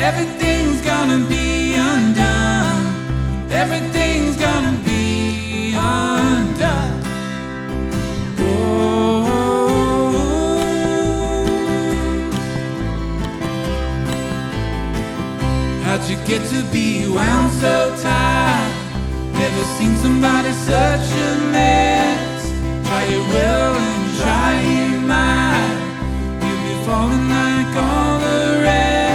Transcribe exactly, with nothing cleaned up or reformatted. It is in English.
everything's gonna be undone. Everything's gonna be undone. Oh, how'd you get to be wound so tight? Never seen somebody such a mess. Try it well and try it might. You'll be falling out.